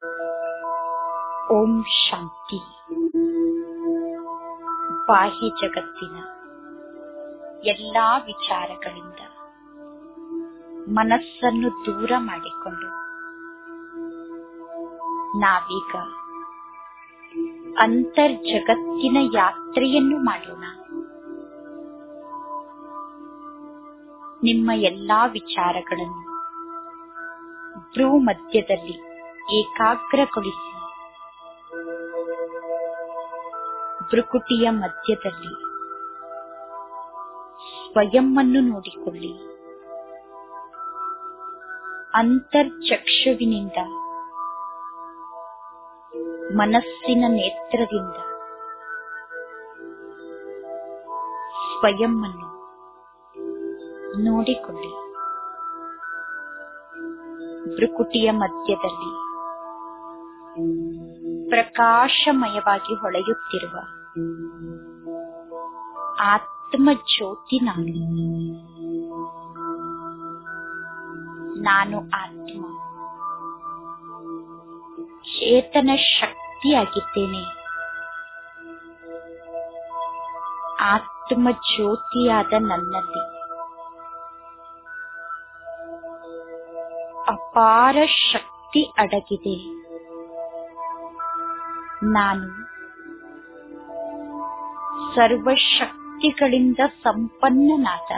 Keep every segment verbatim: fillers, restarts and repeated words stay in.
ಓಂ ಶಾಂತಿ. ಬಾಹ್ಯ ಜಗತ್ತಿನ ಎಲ್ಲಾ ವಿಚಾರಗಳಿಂದ ಮನಸ್ಸನ್ನು ದೂರ ಮಾಡಿಕೊಂಡು ನಾವೀಗ ಅಂತರ್ಜಗತ್ತಿನ ಯಾತ್ರೆಯನ್ನು ಮಾಡೋಣ. ನಿಮ್ಮ ಎಲ್ಲಾ ವಿಚಾರಗಳನ್ನು ಭ್ರೂ ಮಧ್ಯದಲ್ಲಿ ಏಕಾಗ್ರಗೊಳಿಸಿ ಭ್ರುಕುಟಿಯ ಮಧ್ಯದಲ್ಲಿ ಸ್ವಯಂವನ್ನು ನೋಡಿಕೊಳ್ಳಿ. ಅಂತರ್ಚಕ್ಷುವಿನಿಂದ ಮನಸ್ಸಿನ ನೇತ್ರದಿಂದ ಸ್ವಯಂವನ್ನು ನೋಡಿಕೊಳ್ಳಿ. ಭ್ರುಕುಟಿಯ ಮಧ್ಯದಲ್ಲಿ ಪ್ರಕಾಶಮಯವಾಗಿ ಹೊಳೆಯುತ್ತಿರುವ ಆತ್ಮ ಜ್ಯೋತಿ ನಾನು. ನಾನು ಆತ್ಮ ಚೇತನ ಶಕ್ತಿಯಾಗಿದ್ದೇನೆ. ಆತ್ಮ ಜ್ಯೋತಿಯಾದ ನನ್ನಲ್ಲಿ ಅಪಾರ ಶಕ್ತಿ ಅಡಗಿದೆ. ನಾನು ಸರ್ವಶಕ್ತಿಗಳಿಂದ ಸಂಪನ್ನನಾದ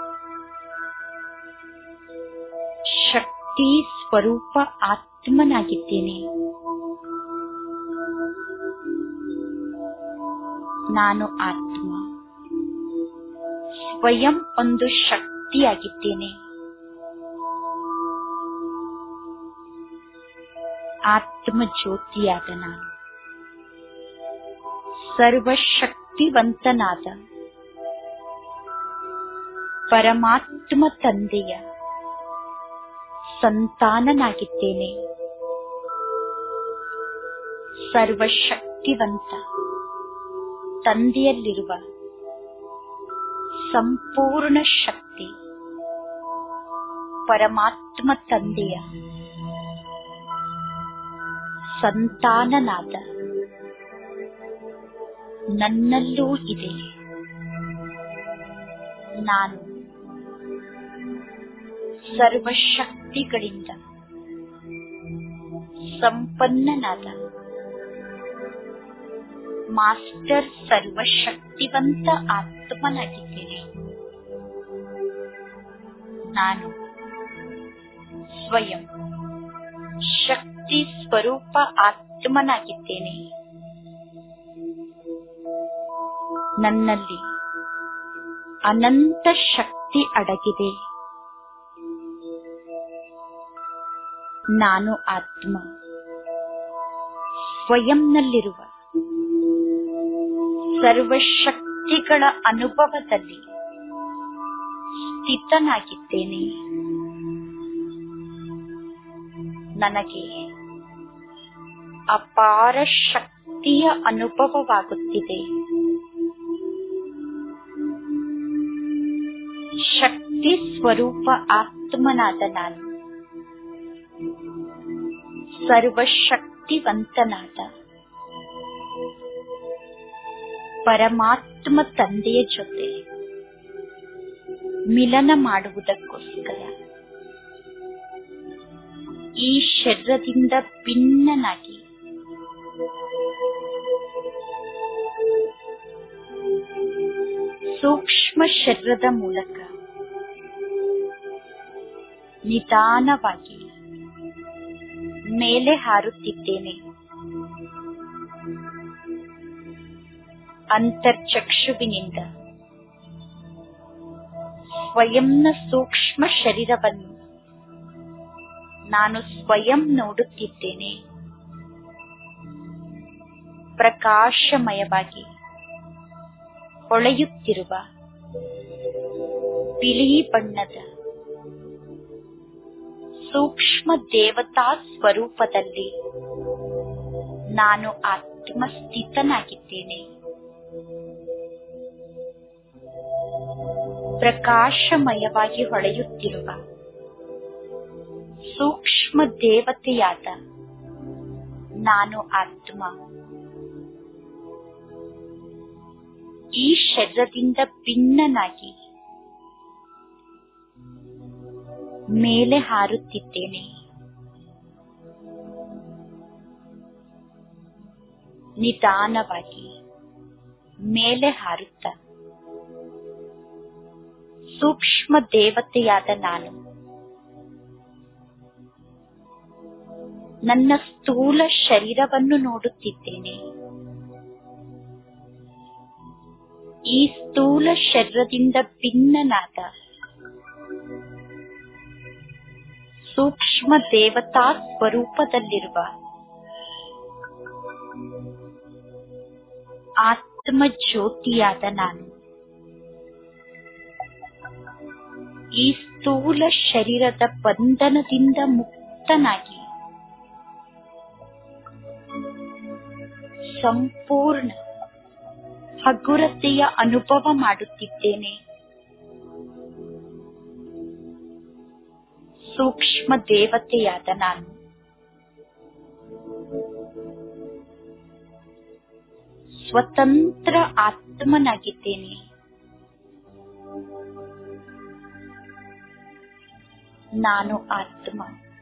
ಶಕ್ತಿ ಸ್ವರೂಪ ಆತ್ಮನಾಗಿದ್ದೇನೆ. ನಾನು ಆತ್ಮ ಸ್ವಯಂ ಒಂದು ಶಕ್ತಿಯಾಗಿದ್ದೇನೆ. ಆತ್ಮ ಜ್ಯೋತಿಯಾದ ನಾನು ಸರ್ವಶಕ್ತಿವಂತನಾದ ಪರಮಾತ್ಮ ತಂದೆಯ ಸಂತಾನನಾಗಿದ್ದೇನೆ. ಸರ್ವಶಕ್ತಿವಂತ ತಂದೆಯಲ್ಲಿರುವ ಸಂಪೂರ್ಣ ಶಕ್ತಿ ಪರಮಾತ್ಮ ತಂದೆಯ ಸಂತಾನನಾದ ನನ್ನಲ್ಲೂ ಇದೆ. ನಾನು ಸರ್ವಶಕ್ತಿಗಳಿಂದ ಸಂಪನ್ನನಾದ ಮಾಸ್ಟರ್ ಸರ್ವಶಕ್ತಿವಂತ ಆತ್ಮನಾಗಿದ್ದೇನೆ. ನಾನು ಸ್ವಯಂ ಶಕ್ತಿ ಸ್ವರೂಪ ಆತ್ಮನಾಗಿದ್ದೇನೆ. ನನ್ನಲ್ಲಿ ಅನಂತ ಶಕ್ತಿ ಅಡಗಿದೆ. ನಾನು ಆತ್ಮ ಸ್ವಯಂನಲ್ಲಿರುವ ಸರ್ವಶಕ್ತಿಗಳ ಅನುಭವದಲ್ಲಿ ಸ್ಥಿತನಾಗಿದ್ದೇನೆ. ನನಗೆ ಅಪಾರ ಶಕ್ತಿಯ ಅನುಭವವಾಗುತ್ತಿದೆ. ಶಕ್ತಿ ಸ್ವರೂಪ ಆತ್ಮನಾದ ನಾನು ಸರ್ವಶಕ್ತಿವಂತನಾದ ಪರಮಾತ್ಮ ತಂದೆಯ ಜೊತೆ ಮಿಲನ ಮಾಡುವುದಕ್ಕೋಸ್ಕರ ಈ ಶರೀರದಿಂದ ಭಿನ್ನನಾಗಿ ಸೂಕ್ಷ್ಮ ಶರೀರದ ಮೂಲಕ ನಿಧಾನವಾಗಿ ಮೇಲೆ ಹಾರುತ್ತಿದ್ದೇನೆ. ಅಂತರ್ಚಕ್ಷುವಿನಿಂದ ಸ್ವಯಂನ ಸೂಕ್ಷ್ಮ ಶರೀರವನ್ನು ನಾನು ಸ್ವಯಂ ನೋಡುತ್ತಿದ್ದೇನೆ. ಪ್ರಕಾಶಮಯವಾಗಿ ಹೊಳೆಯುತ್ತಿರುವ ಬಿಳಿ ಬಣ್ಣದ ಸೂಕ್ಷ್ಮ ದೇವತಾ ಸ್ವರೂಪದಲ್ಲಿ ನಾನು ಆತ್ಮಸ್ಥಿತನಾಗಿದ್ದೇನೆ. ಪ್ರಕಾಶಮಯವಾಗಿ ಹೊಳೆಯುತ್ತಿರುವ ಸೂಕ್ಷ್ಮ ದೇವತೆಯಾದ ನಾನು ಆತ್ಮ. ಈ ಶರೀರದಿಂದ ಭಿನ್ನನಾಗಿ ಮೇಲೆ ಹಾರುತ್ತಿದ್ದೇನೆ. ನಿಧಾನವಾಗಿ ಮೇಲೆ ಹಾರುತ್ತ ಸೂಕ್ಷ್ಮ ದೇವತೆಯಾದ ನಾನು ನನ್ನ ಸ್ಥೂಲ ಶರೀರವನ್ನು ನೋಡುತ್ತಿದ್ದೇನೆ. ಈ ಸ್ಥೂಲ ಶರೀರದಿಂದ ಭಿನ್ನನಾದ ಸೂಕ್ಷ್ಮ ದೇವತಾ ಸ್ವರೂಪದಲ್ಲಿರುವ ಆತ್ಮ ಜ್ಯೋತಿಯಾದ ನಾನು ಈ ಸ್ಥೂಲ ಶರೀರದ ಬಂಧನದಿಂದ ಮುಕ್ತನಾಗಿ ಸಂಪೂರ್ಣ ಹಗುರತೆಯ ಅನುಭವ ಮಾಡುತ್ತಿದ್ದೇನೆ. ಸೂಕ್ಷ್ಮ ದೇವತೆಯಾದ ನಾನು ಸ್ವತಂತ್ರ ಆತ್ಮನಾಗಿದ್ದೇನೆ. ನಾನು ಆತ್ಮ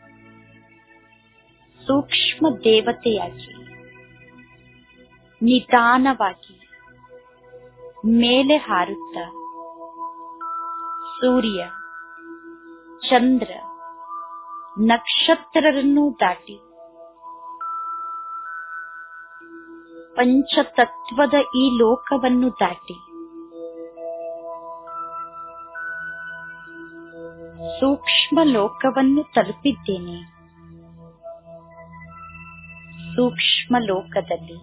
ಸೂಕ್ಷ್ಮ ದೇವತೆಯಾಗಿ ನಿಧಾನವಾಗಿ ಮೇಲೆ ಹಾರುತ್ತ ಸೂರ್ಯ, ಚಂದ್ರ, ನಕ್ಷತ್ರರನ್ನು ದಾಟಿ ಪಂಚತತ್ವದ ಈ ಲೋಕವನ್ನು ದಾಟಿ ಸೂಕ್ಷ್ಮ ಲೋಕವನ್ನು ತಲುಪಿದ್ದೇನೆ. ಸೂಕ್ಷ್ಮ ಲೋಕದಲ್ಲಿ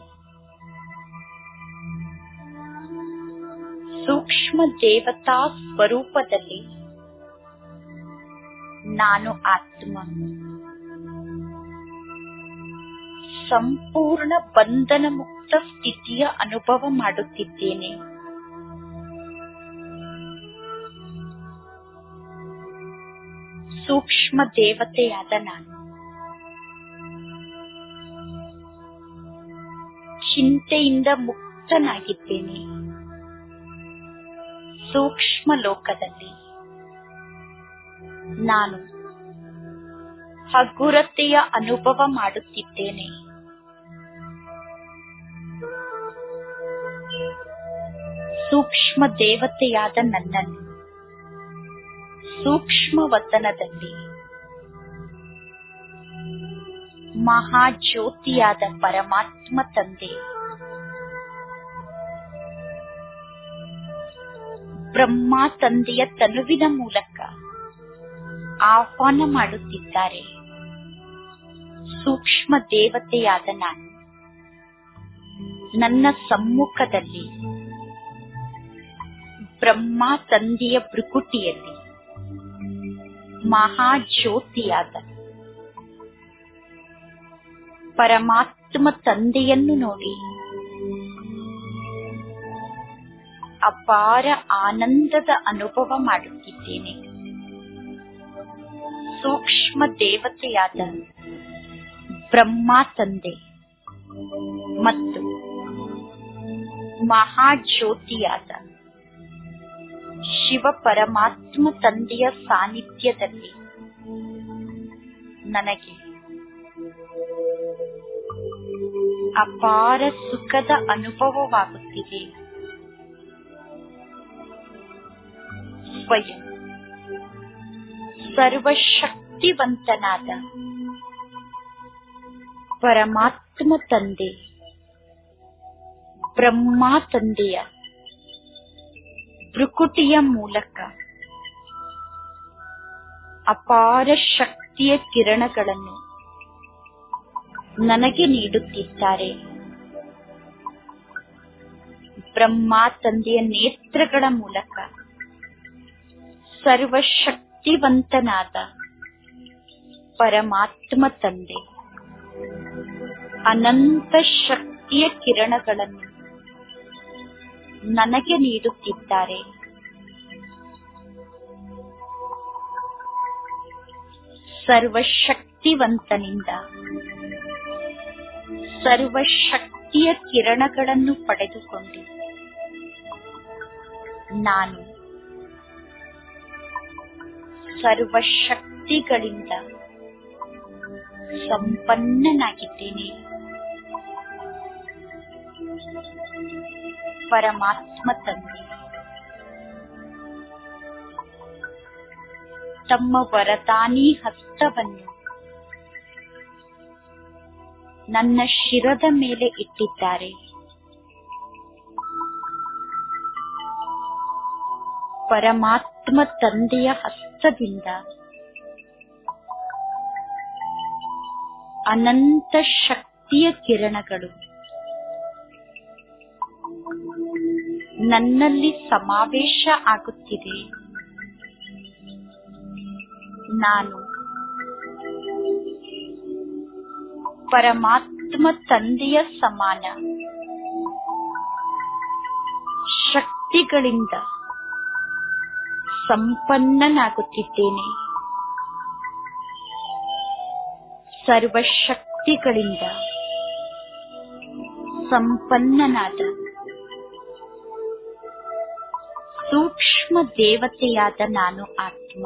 ಸೂಕ್ಷ್ಮ ದೇವತಾ ಸ್ವರೂಪದಲ್ಲಿ ನಾನು ಆತ್ಮ ಸಂಪೂರ್ಣ ಬಂಧನ ಮುಕ್ತ ಸ್ಥಿತಿಯ ಅನುಭವ ಮಾಡುತ್ತಿದ್ದೇನೆ. ಸೂಕ್ಷ್ಮ ದೇವತೆಯಾದ ನಾನು ಚಿಂತೆಯಿಂದ ಮುಕ್ತನಾಗಿದ್ದೇನೆ. ಸೂಕ್ಷ್ಮ ಲೋಕದಲ್ಲಿ ನಾನು ಹಗುರತೆಯ ಅನುಭವ ಮಾಡುತ್ತಿದ್ದೇನೆ. ಸೂಕ್ಷ್ಮ ದೇವತೆಯಾದ ನನ್ನನ್ನು ಸೂಕ್ಷ್ಮ ವತನದಲ್ಲಿ ಮಹಾಜ್ಯೋತಿಯಾದ ಪರಮಾತ್ಮ ತಂದೆ ಬ್ರಹ್ಮ ತಂದೆಯ ತನುವಿನ ಮೂಲಕ ಆಹ್ವಾನ ಮಾಡುತ್ತಿದ್ದಾರೆ. ಸೂಕ್ಷ್ಮ ದೇವತೆಯಾದ ನಾನು ನನ್ನ ಸಮ್ಮುಖದಲ್ಲಿ ಬ್ರಹ್ಮ ತಂದೆಯ ಭೃಕುಟಿಯಲ್ಲಿ ಮಹಾಜ್ಯೋತಿಯಾದ ಪರಮಾತ್ಮ ತಂದೆಯನ್ನು ನೋಡಿ ಅಪಾರ ಆನಂದದ ಅನುಭವ ಮಾಡುತ್ತಿದ್ದೇನೆ. ಸೂಕ್ಷ್ಮ ದೇವತೆಯಾದ ಬ್ರಹ್ಮ ತಂದೆ ಮತ್ತು ಮಹಾಜ್ಯೋತಿಯಾದ ಶಿವ ಪರಮಾತ್ಮ ತಂದೆಯ ಸಾನ್ನಿಧ್ಯದಲ್ಲಿ ನನಗೆ ಅಪಾರ ಸುಖದ ಅನುಭವವಾಗುತ್ತಿದೆ. ಸ್ವಯಂ ಸರ್ವಶಕ್ತಿವಂತನಾದ ಪರಮಾತ್ಮ ತಂದೆ ಬ್ರಹ್ಮ ತಂದೆಯ ಭೃಕುಟಿಯ ಮೂಲಕ ಅಪಾರ ಶಕ್ತಿಯ ಕಿರಣಗಳನ್ನು ನನಗೆ ನೀಡುತ್ತಿದ್ದಾರೆ. ಬ್ರಹ್ಮ ತಂದೆಯ ನೇತ್ರಗಳ ಮೂಲಕ ಸರ್ವಶಕ್ತಿವಂತನಾದ ಪರಮಾತ್ಮ ತಂದೆ ಅನಂತ ಶಕ್ತಿಯ ಕಿರಣಗಳನ್ನು ನನಗೆ ನೀಡುತ್ತಿದ್ದಾರೆ. ಸರ್ವಶಕ್ತಿವಂತನಿಂದ ಸರ್ವಶಕ್ತಿಯ ಕಿರಣಗಳನ್ನು ಪಡೆದುಕೊಂಡು ನಾನು ಸರ್ವಶಕ್ತಿಗಳಿಂದ ಸಂಪನ್ನನಾಗಿದ್ದೇನೆ. ಪರಮಾತ್ಮ ತಂದೆ ತಮ್ಮ ವರದಾನಿ ಹಸ್ತವನ್ನು ನನ್ನ ಶಿರದ ಮೇಲೆ ಇಟ್ಟಿದ್ದಾರೆ. ಪರಮಾತ್ಮ ತಂದೆಯ ಹಸ್ತದಿಂದ ಅನಂತ ಶಕ್ತಿಯ ಕಿರಣಗಳು ನನ್ನಲ್ಲಿ ಸಮಾವೇಶ ಆಗುತ್ತಿದೆ. ನಾನು ಪರಮಾತ್ಮ ತಂದೆಯ ಸಮಾನ ಶಕ್ತಿಗಳಿಂದ ಸಂಪನ್ನನಾಗುತ್ತಿದ್ದೇನೆ. ಸರ್ವಶಕ್ತಿಗಳಿಂದ ಸಂಪನ್ನನಾದ ಸೂಕ್ಷ್ಮ ದೇವತೆಯಾದ ನಾನು ಆತ್ಮ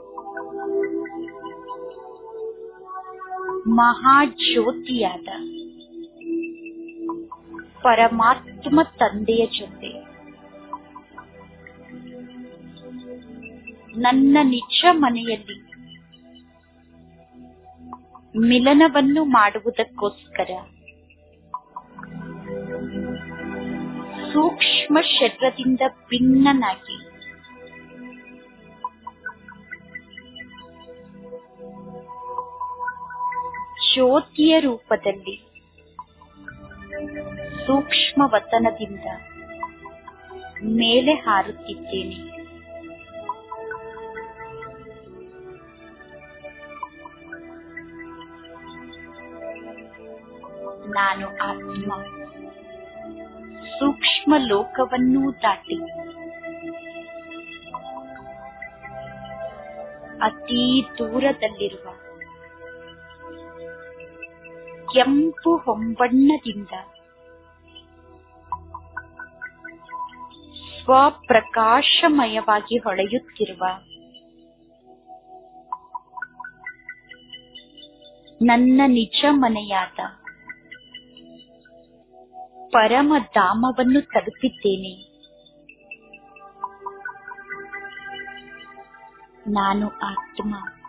ಮಹಾಜ್ಯೋತಿಯಾದ ಪರಮಾತ್ಮ ತಂದೆಯ ಜೊತೆ ನನ್ನ ನಿಜ ಮನೆಯಲ್ಲಿ ಮಿಲನವನ್ನು ಮಾಡುವುದಕ್ಕೋಸ್ಕರ ಸೂಕ್ಷ್ಮ ಶರೀರದಿಂದ ಭಿನ್ನನಾಗಿ ಜ್ಯೋತಿಯ ರೂಪದಲ್ಲಿ ಸೂಕ್ಷ್ಮ ವತನದಿಂದ ಮೇಲೆ ಹಾರುತ್ತಿದ್ದೇನೆ. ನಾನು ಆತ್ಮ ಸೂಕ್ಷ್ಮ ಲೋಕವನ್ನೂ ದಾಟಿ ಅತೀ ದೂರದಲ್ಲಿರುವ ಕೆಂಪು ಹೊಂಬಣ್ಣದಿಂದ ಸ್ವಪ್ರಕಾಶಮಯವಾಗಿ ಹೊಳೆಯುತ್ತಿರುವ ನನ್ನ ನಿಜ ಮನೆಯಾದ ಪರಮಧಾಮವನ್ನು ತಲುಪಿದ್ದೇನೆ. ನಾನು ಆತ್ಮ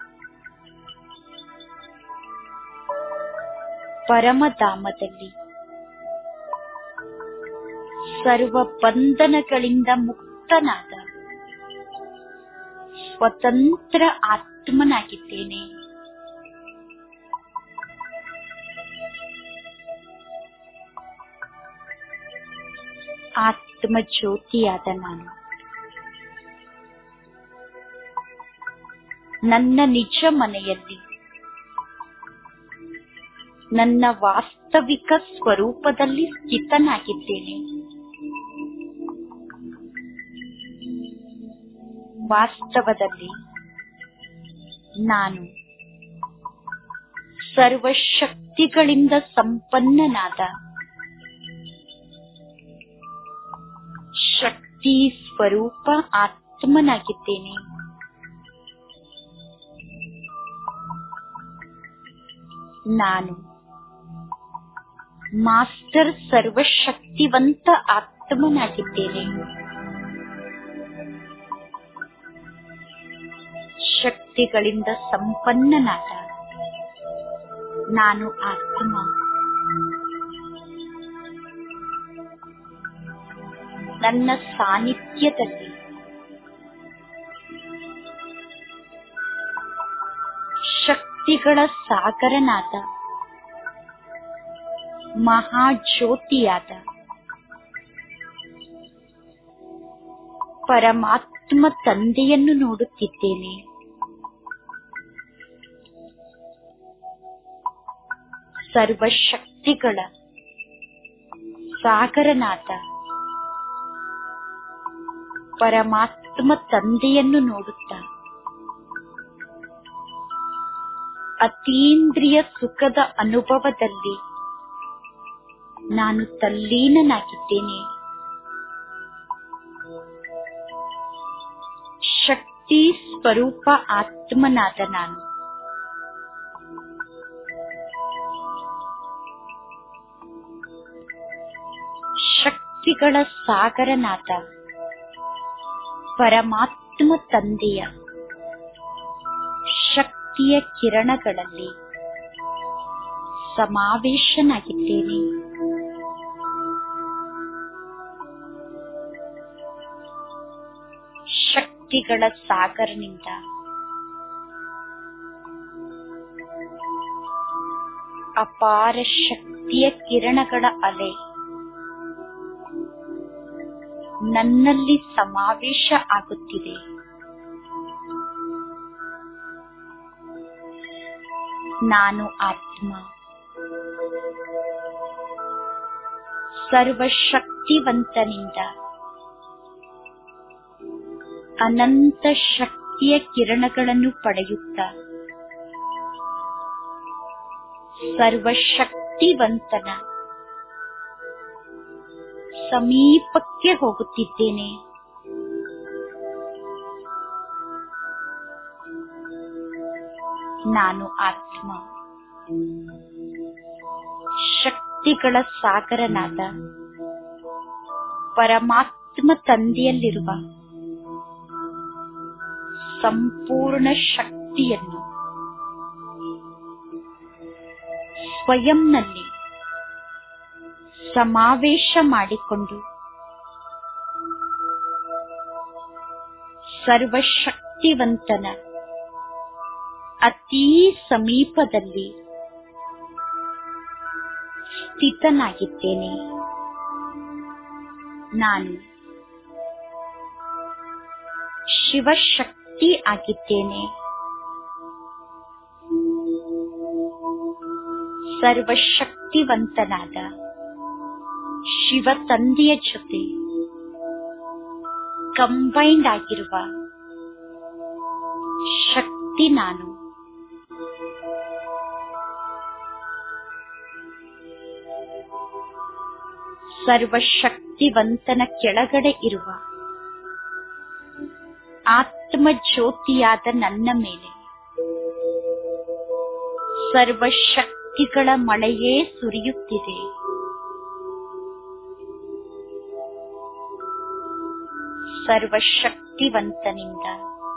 ಪರಮಧಾಮದಲ್ಲಿ ಸರ್ವ ಬಂಧನಗಳಿಂದ ಮುಕ್ತನಾದ ಸ್ವತಂತ್ರ ಆತ್ಮನಾಗಿದ್ದೇನೆ. ಆತ್ಮ ಜ್ಯೋತಿಯಾದ ನಾನು ನನ್ನ ನಿಜ ಮನೆಯಲ್ಲಿ ನನ್ನ ವಾಸ್ತವಿಕ ಸ್ವರೂಪದಲ್ಲಿ ಸ್ಥಿತನಾಗಿದ್ದೇನೆ. ವಾಸ್ತವದಲ್ಲಿ ನಾನು ಸರ್ವಶಕ್ತಿಗಳಿಂದ ಸಂಪನ್ನನಾದ ಶಕ್ತಿ ಸ್ವರೂಪ ಆತ್ಮನಾಗಿದ್ದೇನೆ. ನಾನು ಮಾಸ್ಟರ್ ಸರ್ವಶಕ್ತಿವಂತ ಆತ್ಮನಾಗಿದ್ದೇನೆ. ಶಕ್ತಿಗಳಿಂದ ಸಂಪನ್ನನಾದ ನಾನು ಆತ್ಮ ನನ್ನ ಸಾನ್ನಿಧ್ಯದಲ್ಲಿ ಶಕ್ತಿಗಳ ಸಾಗರನಾದ ಮಹಾಜ್ಯೋತಿಯಾದ ಪರಮಾತ್ಮ ತಂದೆಯನ್ನು ನೋಡುತ್ತಿದ್ದೇನೆ. ಸರ್ವಶಕ್ತಿಗಳ ಸಾಗರನಾದ ಪರಮಾತ್ಮ ತಂದೆಯನ್ನು ನೋಡುತ್ತಾ ಅತೀಂದ್ರಿಯ ಸುಖದ ಅನುಭವದಲ್ಲಿ ನಾನು ತಲ್ಲೀನನಾಗಿದ್ದೇನೆ. ಶಕ್ತಿ ಸ್ವರೂಪ ಆತ್ಮನಾದ ನಾನು ಶಕ್ತಿಗಳ ಸಾಗರನಾದ ಪರಮಾತ್ಮ ತಂದೆಯ ಶಕ್ತಿಯ ಕಿರಣಗಳಲ್ಲಿ ಸಮಾವೇಶನಾಗಿದ್ದೇನೆ. ಶಕ್ತಿಗಳ ಸಾಗರನಿಂದ ಅಪಾರ ಶಕ್ತಿಯ ಕಿರಣಗಳ ಅಲೆ ನನ್ನಲ್ಲಿ ಸಮಾವೇಶ ಆಗುತ್ತಿದೆ. ನಾನು ಆತ್ಮ ಸರ್ವಶಕ್ತಿವಂತನಿಂದ ಅನಂತ ಶಕ್ತಿಯ ಕಿರಣಗಳನ್ನು ಪಡೆಯುತ್ತ ಸರ್ವಶಕ್ತಿವಂತನ ಸಮೀಪಕ್ಕೆ ಹೋಗುತ್ತಿದ್ದೇನೆ. ನಾನು ಆತ್ಮ ಶಕ್ತಿಗಳ ಸಾಗರನಾದ ಪರಮಾತ್ಮ ತಂದೆಯಲ್ಲಿರುವ ಸಂಪೂರ್ಣ ಶಕ್ತಿಯನ್ನು ಸ್ವಯಂನಲ್ಲಿ ಸಮಾವೇಶ ಮಾಡಿಕೊಂಡು ಸರ್ವಶಕ್ತಿವಂತನ ಅತೀ ಸಮೀಪದಲ್ಲಿ ಸ್ಥಿತನಾಗಿದ್ದೇನೆ. ನಾನು ಶಿವಶಕ್ತಿ ಆಗಿದ್ದೇನೆ. ಸರ್ವಶಕ್ತಿವಂತನಾದ ಶಿವ ತಂದೆಯ ಜೊತೆ ಕಂಬೈಂಡ್ ಆಗಿರುವ ಶಕ್ತಿ ನಾನು. ಸರ್ವಶಕ್ತಿವಂತನ ಕೆಳಗಡೆ ಇರುವ ಆತ್ಮ ಜ್ಯೋತಿಯಾದ ನನ್ನ ಮೇಲೆ ಸರ್ವಶಕ್ತಿಗಳ ಮಳೆಯೇ ಸುರಿಯುತ್ತಿದೆ. ಸರ್ವಶಕ್ತಿವಂತನಿಂದ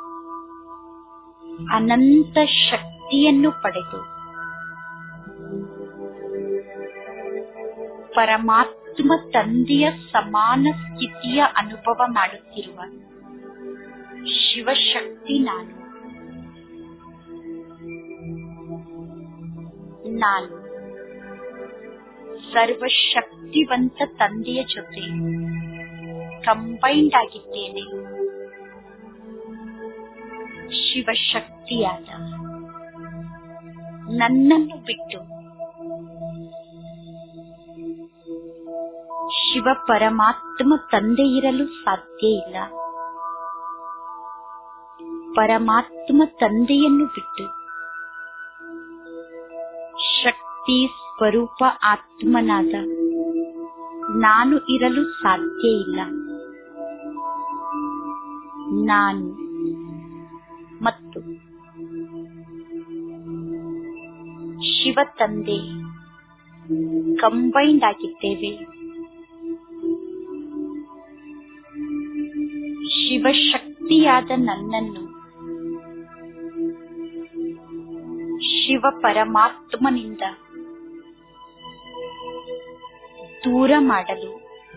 ಅನಂತ ಶಕ್ತಿಯನ್ನು ಪಡೆದು ಪರಮಾತ್ಮ ತಂದೆಯ ಸಮಾನ ಸ್ಥಿತಿಯ ಅನುಭವ ಮಾಡುತ್ತಿರುವ ಶಿವಶಕ್ತಿ ನಾನು. ನಾನು ಸರ್ವಶಕ್ತಿವಂತ ತಂದೆಯ ಜೊತೆ ಕಂಬೈಂಡ್ ಆಗಿದ್ದೇನೆ. ಶಿವಶಕ್ತಿಯಾದ ನನ್ನನ್ನು ಬಿಟ್ಟು ಶಿವ ಪರಮಾತ್ಮ ತಂದೆ ಇರಲು ಸಾಧ್ಯ ಇಲ್ಲ. ಪರಮಾತ್ಮ ತಂದೆಯನ್ನು ಬಿಟ್ಟು ಶಕ್ತಿ ಸ್ವರೂಪ ಆತ್ಮನಾದ ನಾನು ಇರಲು ಸಾಧ್ಯ ಇಲ್ಲ. ನಾನು ಮತ್ತು ಶಿವ ತಂದೆ ಕಂಬೈಂಡ್ ಆಗಿದ್ದೇವೆ. ಶಿವಶಕ್ತಿಯಾದ ನನ್ನನ್ನು ಶಿವ ಪರಮಾತ್ಮನಿಂದ ದೂರ ಮಾಡಲು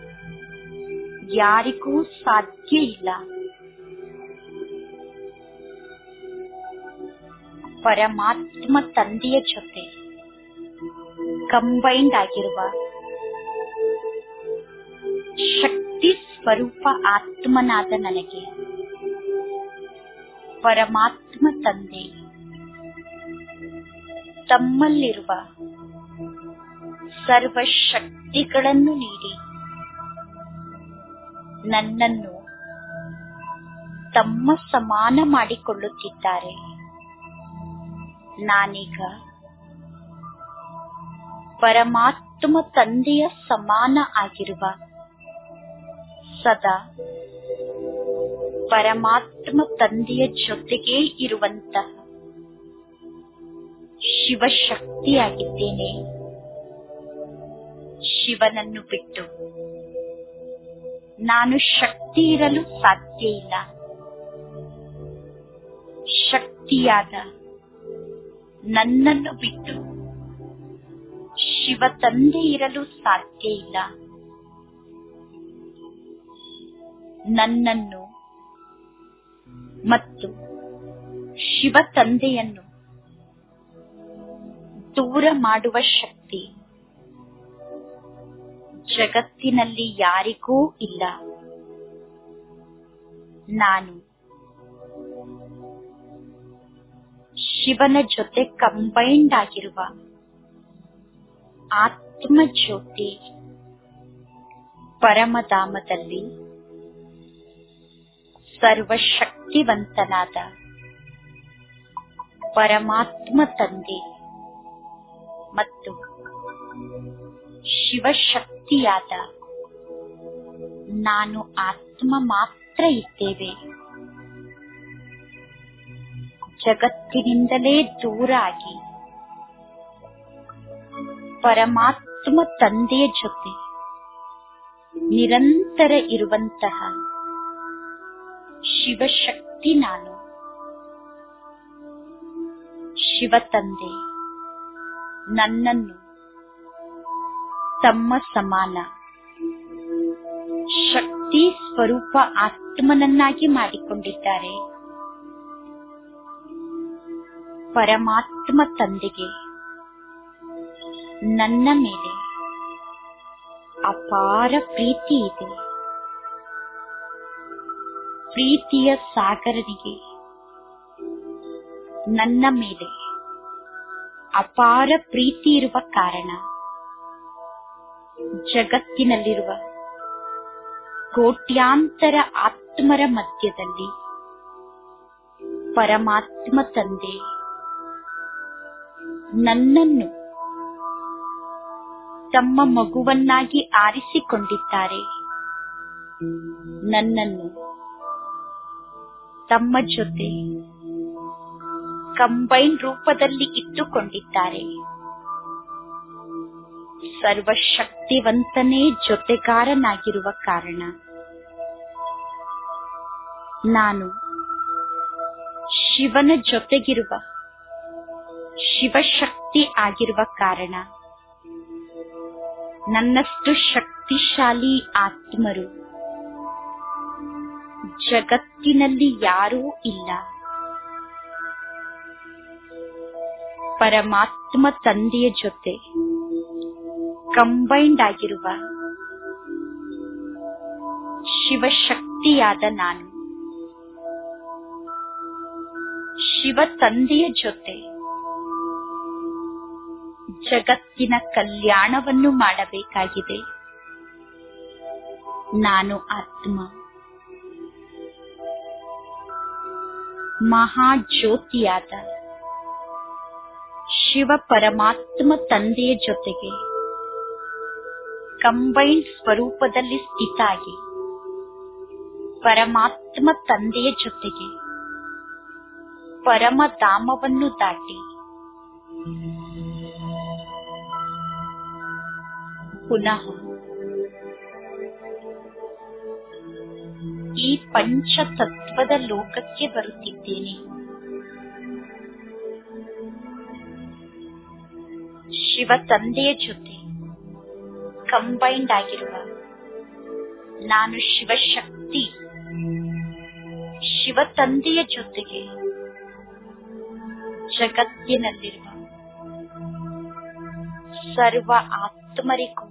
ಯಾರಿಗೂ ಸಾಧ್ಯ ಇಲ್ಲ. ಪರಮಾತ್ಮ ತಂದೆಯ ಜೊತೆ ಕಂಬೈಂಡ್ ಆಗಿರುವ ಶಕ್ತಿ ಸ್ವರೂಪ ಆತ್ಮನಾದ ನನಗೆ ಪರಮಾತ್ಮ ತಂದೆ ತಮ್ಮಲ್ಲಿರುವ ಸರ್ವಶಕ್ತಿಗಳನ್ನು ನೀಡಿ ನನ್ನನ್ನು ತಮ್ಮ ಸಮಾನ ಮಾಡಿಕೊಳ್ಳುತ್ತಿದ್ದಾರೆ. ನಾನೀಗ ಪರಮಾತ್ಮ ತಂದೆಯ ಸಮಾನ ಆಗಿರುವ ಸದಾ ಪರಮಾತ್ಮ ತಂದೆಯ ಜೊತೆಗೇ ಇರುವಂತಹ ಶಿವಶಕ್ತಿಯಾಗಿದ್ದೇನೆ. ಶಿವನನ್ನು ಬಿಟ್ಟು ನಾನು ಶಕ್ತಿ ಇರಲು ಸಾಧ್ಯ ಇಲ್ಲ. ಶಕ್ತಿಯಾದ ನನ್ನನ್ನು ಬಿಟ್ಟು ಶಿವ ತಂದೆ ಇರಲು ಸಾಧ್ಯ ಇಲ್ಲ. ನನ್ನನ್ನು ಮತ್ತು ಶಿವ ತಂದೆಯನ್ನು ದೂರ ಮಾಡುವ ಶಕ್ತಿ ಜಗತ್ತಿನಲ್ಲಿ ಯಾರಿಗೂ ಇಲ್ಲ. ನಾನು ಶಿವನ ಜೊತೆ ಕಂಬೈಂಡ್ ಆಗಿರುವ ಆತ್ಮ ಜ್ಯೋತಿ ಪರಮಧಾಮದಲ್ಲಿ ಸರ್ವಶಕ್ತಿವಂತನಾದ ಪರಮಾತ್ಮ ತಂದೆ ಮತ್ತು ಶಿವಶಕ್ತಿಯಾದ ನಾನು ಆತ್ಮ ಮಾತ್ರ ಇದ್ದೇವೆ. ಜಗತ್ತಿನಿಂದಲೇ ದೂರ ಆಗಿ ಪರಮಾತ್ಮ ತಂದೆಯ ಜೊತೆ ನಿರಂತರ ಇರುವಂತಹ ಶಿವಶಕ್ತಿ ನಾನು. ಶಿವ ತಂದೆ ನನ್ನನ್ನು ತಮ್ಮ ಸಮಾನ ಶಕ್ತಿ ಸ್ವರೂಪ ಆತ್ಮನನ್ನಾಗಿ ಮಾಡಿಕೊಂಡಿದ್ದಾರೆ. ಪರಮಾತ್ಮ ತಂದೆಗೆ ನನ್ನ ಮೇಲೆ ಅಪಾರ ಪ್ರೀತಿ ಇದೆ. ಪ್ರೀತಿಯ ಸಾಗರನಿಗೆ ನನ್ನ ಮೇಲೆ ಅಪಾರ ಪ್ರೀತಿ ಇರುವ ಕಾರಣ ಜಗತ್ತಿನಲ್ಲಿರುವ ಕೋಟ್ಯಾಂತರ ಆತ್ಮರ ಮಧ್ಯದಲ್ಲಿ ಪರಮಾತ್ಮ ತಂದೆ ನನ್ನನ್ನು ತಮ್ಮ ಮಗುವನ್ನಾಗಿ ಆರಿಸಿಕೊಂಡಿದ್ದಾರೆ. ನನ್ನನ್ನು ತಮ್ಮ ಜೊತೆ ಕಂಬೈನ್ ರೂಪದಲ್ಲಿ ಇಟ್ಟುಕೊಂಡಿದ್ದಾರೆ. ಸರ್ವಶಕ್ತಿವಂತನೇ ಜೊತೆಗಾರನಾಗಿರುವ ಕಾರಣ ನಾನು ಶಿವನ ಜೊತೆಗಿರುವ ಶಿವಶಕ್ತಿ ಆಗಿರುವ ಕಾರಣ ನನ್ನಷ್ಟು ಶಕ್ತಿಶಾಲಿ ಆತ್ಮರು ಜಗತ್ತಿನಲ್ಲಿ ಯಾರೂ ಇಲ್ಲ. ಪರಮಾತ್ಮ ತಂದೆಯ ಜೊತೆ ಕಂಬೈಂಡ್ ಆಗಿರುವ ಶಿವಶಕ್ತಿಯಾದ ನಾನು ಶಿವ ತಂದೆಯ ಜೊತೆ ಜಗತ್ತಿನ ಕಲ್ಯಾಣವನ್ನು ಮಾಡಬೇಕಾಗಿದೆ. ನಾನು ಆತ್ಮ ಮಹಾಜ್ಯೋತಿಯಾದ ಶಿವ ಪರಮಾತ್ಮ ತಂದೆಯ ಜೊತೆಗೆ ಕಂಬೈನ್ಡ್ ಸ್ವರೂಪದಲ್ಲಿ ಸ್ಥಿತ ಆಗಿ ಪರಮಾತ್ಮ ತಂದೆಯ ಜೊತೆಗೆ ಪರಮಧಾಮವನ್ನು ದಾಟಿ ಪುನಃ ಈ ಪಂಚತತ್ವದ ಲೋಕಕ್ಕೆ ಬರುತ್ತಿದ್ದೇನೆ. ಶಿವ ತಂದೆಯ ಜೊತೆ ಕಂಬೈಂಡ್ ಆಗಿರುವ ನಾನು ಶಿವಶಕ್ತಿ ಶಿವ ತಂದೆಯ ಜೊತೆಗೆ ಜಗತ್ತಿನಲ್ಲಿರುವ ಸರ್ವ ಆತ್ಮರಿಗೂ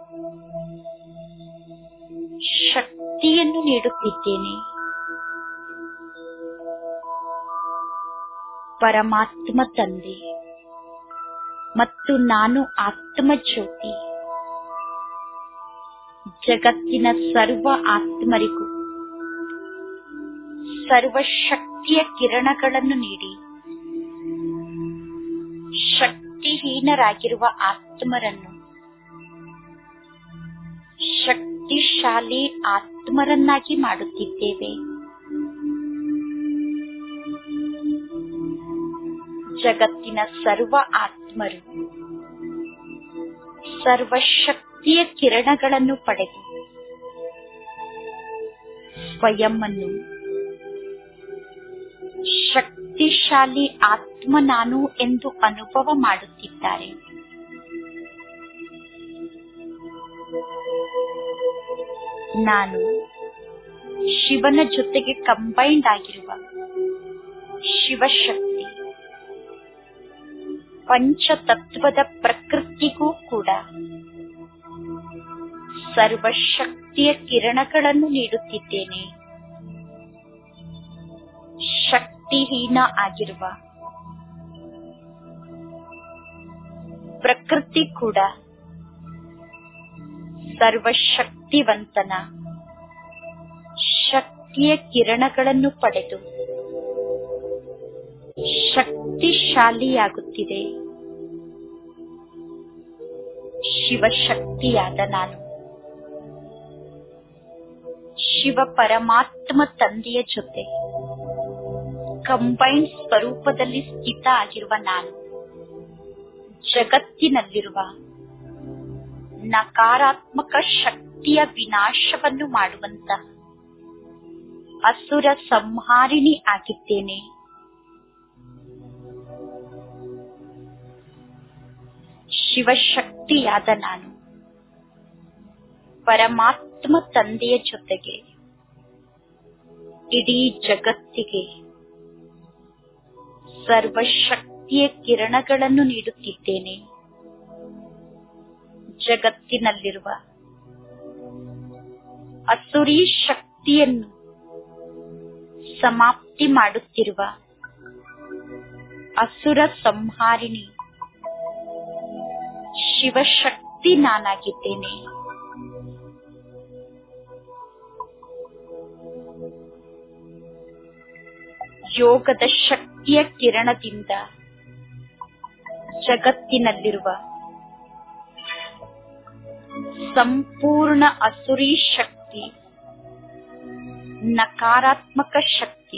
ಶಕ್ತಿಯನ್ನು ನೀಡುತ್ತಿದ್ದೇನೆ. ಪರಮಾತ್ಮ ತಂದೆ ಮತ್ತು ನಾನು ಆತ್ಮ ಜ್ಯೋತಿ ಜಗತ್ತಿನ ಸರ್ವ ಆತ್ಮರಿಗೂ ಸರ್ವ ಶಕ್ತಿಯ ಕಿರಣಗಳನ್ನು ನೀಡಿ ಶಕ್ತಿ ಶಕ್ತಿಹೀನರಾಗಿರುವ ಆತ್ಮರನ್ನು ಶಕ್ತಿಶಾಲಿ ಆತ್ಮರನ್ನಾಗಿ ಮಾಡುತ್ತಿದ್ದೇವೆ. ಜಗತ್ತಿನ ಸರ್ವ ಆತ್ಮರು ಸರ್ವಶಕ್ತಿಯ ಕಿರಣಗಳನ್ನು ಪಡೆದು ಸ್ವಯಂ ಅನ್ನು ಶಕ್ತಿಶಾಲಿ ಆತ್ಮ ನಾನು ಎಂದು ಅನುಭವ ಮಾಡುತ್ತಿದ್ದಾರೆ. ನಾನು ಶಿವನ ಜೊತೆಗೆ ಕಂಬೈನ್ಡ್ ಆಗಿರುವ ಶಿವಶಕ್ತಿ. ಪಂಚತತ್ವದ ಪ್ರಕೃತಿಗೂ ಕೂಡ ಸರ್ವಶಕ್ತಿಯ ಕಿರಣಗಳನ್ನು ನೀಡುತ್ತಿದ್ದೇನೆ. ಶಕ್ತಿಹೀನ ಆಗಿರುವ ಪ್ರಕೃತಿ ಕೂಡ ಸರ್ವಶಕ್ತಿವಂತನ ಶಕ್ತಿಯ ಕಿರಣಗಳನ್ನು ಪಡೆದು ಶಕ್ತಿಶಾಲಿಯಾಗುತ್ತಿದೆ. ಶಿವಶಕ್ತಿಯಾದ ನಾನು ಶಿವ ಪರಮಾತ್ಮ ತಂದೆಯ ಜೊತೆ ಕಂಬೈನ್ಡ್ ಸ್ವರೂಪದಲ್ಲಿ ಸ್ಥಿತ ಆಗಿರುವ ನಾನು ಜಗತ್ತಿನಲ್ಲಿರುವ ನಕಾರಾತ್ಮಕ ಶಕ್ತಿಯ ವಿನಾಶವನ್ನು ಮಾಡುವಂತಹ ಅಸುರ ಸಂಹಾರಿಣಿ ಆಗಿದ್ದೇನೆ. ಶಿವಶಕ್ತಿಯಾದ ನಾನು ಪರಮಾತ್ಮ ತಂದೆಯ ಜೊತೆಗೆ ಇಡೀ ಜಗತ್ತಿಗೆ ಸರ್ವಶಕ್ತಿಯ ಕಿರಣಗಳನ್ನು ನೀಡುತ್ತಿದ್ದೇನೆ. ಜಗತ್ತಿನಲ್ಲಿರುವ ಅಸುರಿ ಶಕ್ತಿಯನ್ನು ಸಮಾಪ್ತಿ ಮಾಡುತ್ತಿರುವ ಅಸುರ ಸಂಹಾರಿಣಿ ಶಿವಶಕ್ತಿ ನಾನಾಗಿದ್ದೇನೆ. ಯೋಗದ ಶಕ್ತಿಯ ಕಿರಣದಿಂದ ಜಗತ್ತಿನಲ್ಲಿರುವ ಸಂಪೂರ್ಣ ಅಸುರಿ ಶಕ್ತಿ, ನಕಾರಾತ್ಮಕ ಶಕ್ತಿ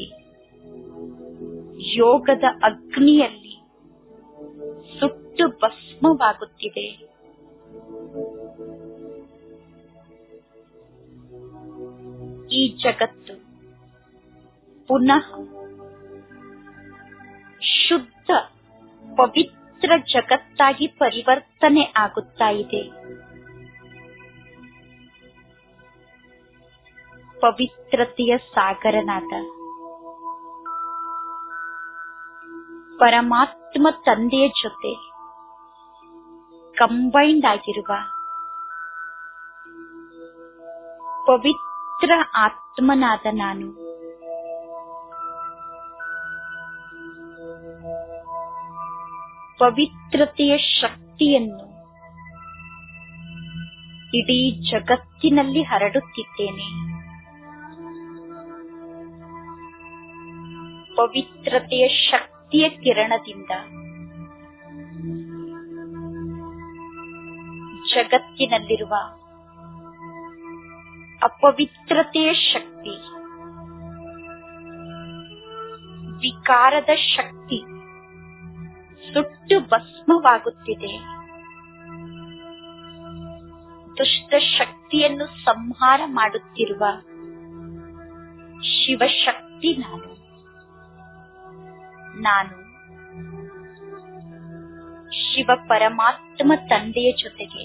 ಯೋಗದ ಅಗ್ನಿಯಲ್ಲಿ ಸುಟ್ಟು ಭಸ್ಮವಾಗುತ್ತಿದೆ. ಈ ಜಗತ್ತು ಪುನಃ ಶುದ್ಧ ಪವಿತ್ರ ಜಗತ್ತಾಗಿ ಪರಿವರ್ತನೆ ಆಗುತ್ತಾ ಇದೆ. ಪವಿತ್ರತೆಯ ಸಾಗರನಾದ ಪರಮಾತ್ಮ ತಂದೆಯ ಜೊತೆ ಕಂಬೈನ್ಡ್ ಆಗಿರುವ ಪವಿತ್ರ ಆತ್ಮನಾದ ನಾನು ಪವಿತ್ರತೆಯ ಶಕ್ತಿಯನ್ನು ಇಡೀ ಜಗತ್ತಿನಲ್ಲಿ ಹರಡುತ್ತಿದ್ದೇನೆ. ಪವಿತ್ರತೆಯ ಶಕ್ತಿಯ ಕಿರಣದಿಂದ ಜಗತ್ತಿನಲ್ಲಿರುವ ಅಪವಿತ್ರತೆಯ ಶಕ್ತಿ, ವಿಕಾರದ ಶಕ್ತಿ ಸುಟ್ಟು ಭಸ್ಮವಾಗುತ್ತಿದೆ. ದುಷ್ಟ ಶಕ್ತಿಯನ್ನು ಸಂಹಾರ ಮಾಡುತ್ತಿರುವ ಶಿವಶಕ್ತಿ ನಾನು. ನಾನು ಶಿವ ಪರಮಾತ್ಮ ತಂದೆಯ ಜೊತೆಗೆ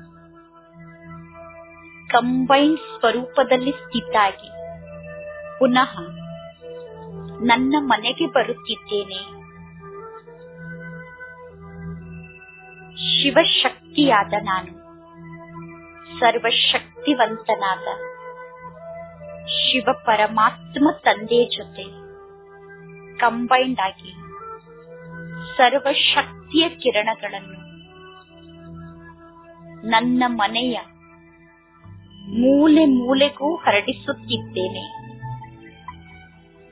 ಕಂಬೈನ್ಡ್ ಸ್ವರೂಪದಲ್ಲಿ ಸ್ಥಿತಾಗಿ ಪುನಃ ನನ್ನ ಮನೆಗೆ ಬರುತ್ತಿದ್ದೇನೆ. ಶಿವಶಕ್ತಿಯಾದ ನಾನು ಸರ್ವಶಕ್ತಿವಂತನಾದ ಶಿವ ಪರಮಾತ್ಮ ತಂದೆಯ ಜೊತೆ ಕಂಬೈನ್ಡ್ ಆಗಿ ಸರ್ವಶಕ್ತಿಯ ಕಿರಣಗಳನ್ನು ನನ್ನ ಮನೆಯ ಮೂಲೆ ಮೂಲೆಗೂ ಹರಡಿಸುತ್ತಿದ್ದೇನೆ.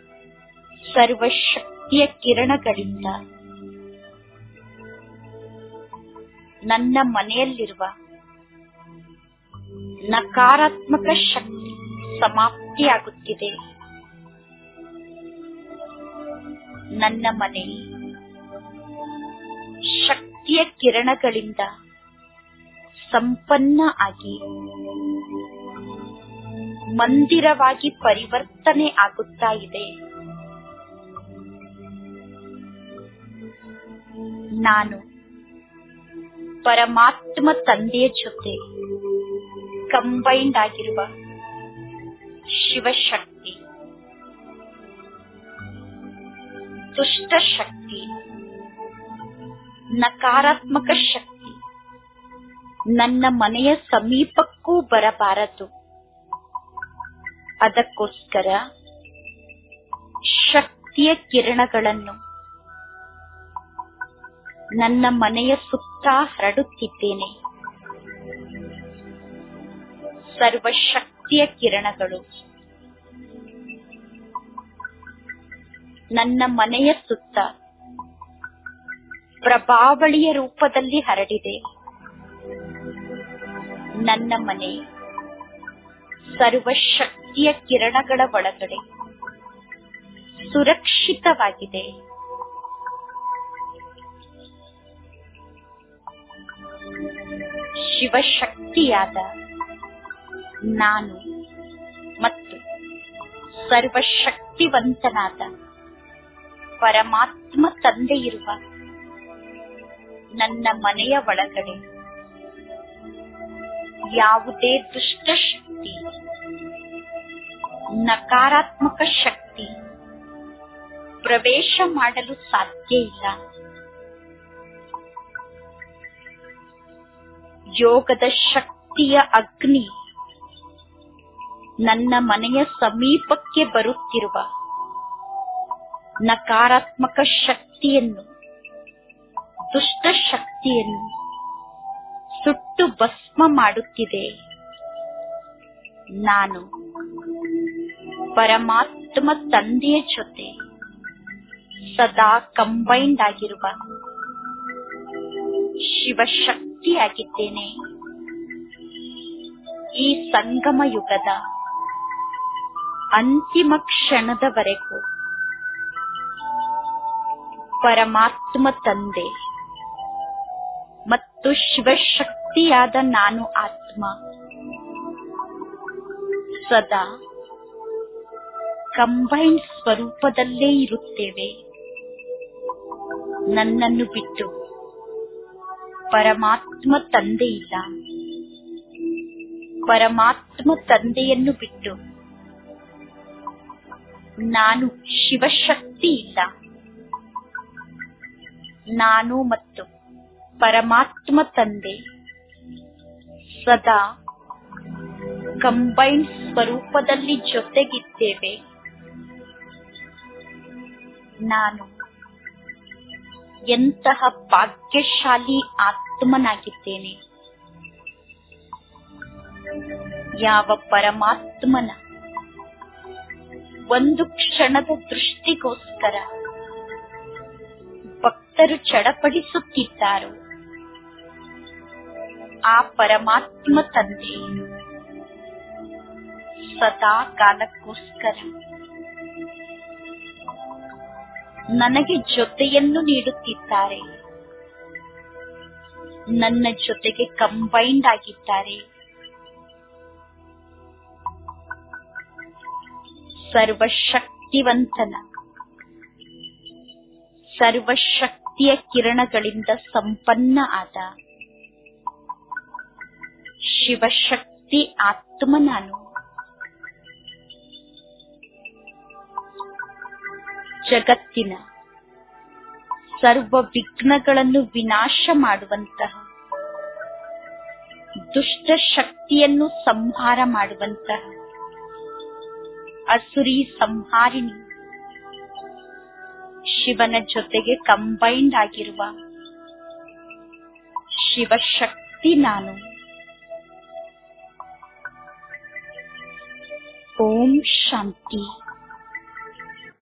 ಸರ್ವಶಕ್ತಿಯ ಕಿರಣಗಳಿಂದ ನನ್ನ ಮನೆಯಲ್ಲಿರುವ ನಕಾರಾತ್ಮಕ ಶಕ್ತಿ ಸಮಾಪ್ತಿಯಾಗುತ್ತಿದೆ. ನನ್ನ ಮನೆ ಶಕ್ತಿಯ ಕಿರಣಗಳಿಂದ ಸಂಪನ್ನ ಆಗಿ ಮಂದಿರವಾಗಿ ಪರಿವರ್ತನೆ ಆಗುತ್ತಾ ಇದೆ. ನಾನು ಪರಮಾತ್ಮ ತಂದೆಯ ಜೊತೆ ಕಂಬೈಂಡ್ ಆಗಿರುವ ಶಿವಶಕ್ತಿ, ದುಷ್ಟ ಶಕ್ತಿ, ನಕಾರಾತ್ಮಕ ಶಕ್ತಿ ನನ್ನ ಮನೆಯ ಸಮೀಪಕ್ಕೂ ಬರಬಾರದು. ಅದಕ್ಕೋಸ್ಕರ ಶಕ್ತಿಯ ಕಿರಣಗಳನ್ನು ನನ್ನ ಮನೆಯ ಸುತ್ತ ಹರಡುತ್ತಿದ್ದೇನೆ. ಸರ್ವಶಕ್ತಿಯ ಕಿರಣಗಳು ನನ್ನ ಮನೆಯ ಸುತ್ತ ಪ್ರಭಾವಳಿಯ ರೂಪದಲ್ಲಿ ಹರಡಿದೆ. ನನ್ನ ಮನೆ ಸರ್ವಶಕ್ತಿಯ ಕಿರಣಗಳ ಒಳಗಡೆ ಸುರಕ್ಷಿತವಾಗಿದೆ. ಶಿವಶಕ್ತಿಯಾದ ನಾನು ಮತ್ತು ಸರ್ವಶಕ್ತಿವಂತನಾದ ಪರಮಾತ್ಮ ತಂದೆ ಇರುವ ನನ್ನ ಮನೆಯ ಒಳಗಡೆ ಯಾವುದೇ ದುಷ್ಟ ಶಕ್ತಿ, ನಕಾರಾತ್ಮಕ ಶಕ್ತಿ ಪ್ರವೇಶ ಮಾಡಲು ಸಾಧ್ಯ ಇಲ್ಲ. ಯೋಗದ ಶಕ್ತಿಯ ಅಗ್ನಿ ನನ್ನ ಮನೆಯ ಸಮೀಪಕ್ಕೆ ಬರುತ್ತಿರುವ ನಕಾರಾತ್ಮಕ ಶಕ್ತಿಯನ್ನು, ದುಷ್ಟ ಶಕ್ತಿಯನ್ನು ಸುಟ್ಟು ಭಸ್ಮ ಮಾಡುತ್ತಿದೆ. ನಾನು ಪರಮಾತ್ಮ ತಂದೆಯ ಜೊತೆ ಸದಾ ಕಂಬೈಂಡ್ ಆಗಿರುವ ಶಿವಶಕ್ತಿಯಾಗಿದ್ದೇನೆ. ಈ ಸಂಗಮ ಯುಗದ ಅಂತಿಮ ಕ್ಷಣದವರೆಗೂ ಪರಮಾತ್ಮ ತಂದೆ ಮತ್ತು ಶಿವಶಕ್ತಿಯಾದ ನಾನು ಆತ್ಮ ಸದಾ ಕಂಬೈನ್ಡ್ ಸ್ವರೂಪದಲ್ಲೇ ಇರುತ್ತೇವೆ. ನನ್ನನ್ನು ಬಿಟ್ಟು ಪರಮಾತ್ಮ ತಂದೆ ಇಲ್ಲ. ಪರಮಾತ್ಮ ತಂದೆಯನ್ನು ಬಿಟ್ಟು ನಾನು ಶಿವಶಕ್ತಿ ಇಲ್ಲ. ನಾನು ಮತ್ತು ಪರಮಾತ್ಮ ತಂದೆ ಸದಾ ಕಂಬೈನ್ಡ್ ಸ್ವರೂಪದಲ್ಲಿ ಜೊತೆಗಿದ್ದೇವೆ. ನಾನು ಎಂತಹ ಭಾಗ್ಯಶಾಲಿ ಆತ್ಮನಾಗಿದ್ದೇನೆ. ಯಾವ ಪರಮಾತ್ಮನ ಒಂದು ಕ್ಷಣದ ದೃಷ್ಟಿಗೋಸ್ಕರ ಭಕ್ತರು ಚಡಪಡಿಸುತ್ತಿದ್ದಾರೋ ಆ ಪರಮಾತ್ಮ ತಂದೆ ಸದಾ ಕಾಲಕ್ಕೋಸ್ಕರ ನನಗೆ ಜೊತೆಯನ್ನು ನೀಡುತ್ತಿದ್ದಾರೆ. ನನ್ನ ಜೊತೆಗೆ ಕಂಬೈಂಡ್ ಆಗಿದ್ದಾರೆ. ಸರ್ವಶಕ್ತಿವಂತನ ಸರ್ವಶಕ್ತಿಯ ಕಿರಣಗಳಿಂದ ಸಂಪನ್ನ ಆದ ಶಿವಶಕ್ತಿ ಆತ್ಮ ನಾನು. ಜಗತ್ತಿನ ಸರ್ವ ವಿಘ್ನಗಳನ್ನು ವಿನಾಶ ಮಾಡುವಂತಹ, ದುಷ್ಟ ಶಕ್ತಿಯನ್ನು ಸಂಹಾರ ಮಾಡುವಂತಹ ಅಸುರಿ ಸಂಹಾರಿಣಿ ಶಿವನ ಜೊತೆಗೆ ಕಂಬೈಂಡ್ ಆಗಿರುವ ಶಿವಶಕ್ತಿ ನಾನು. ಓಂ ಶಾಂತಿ.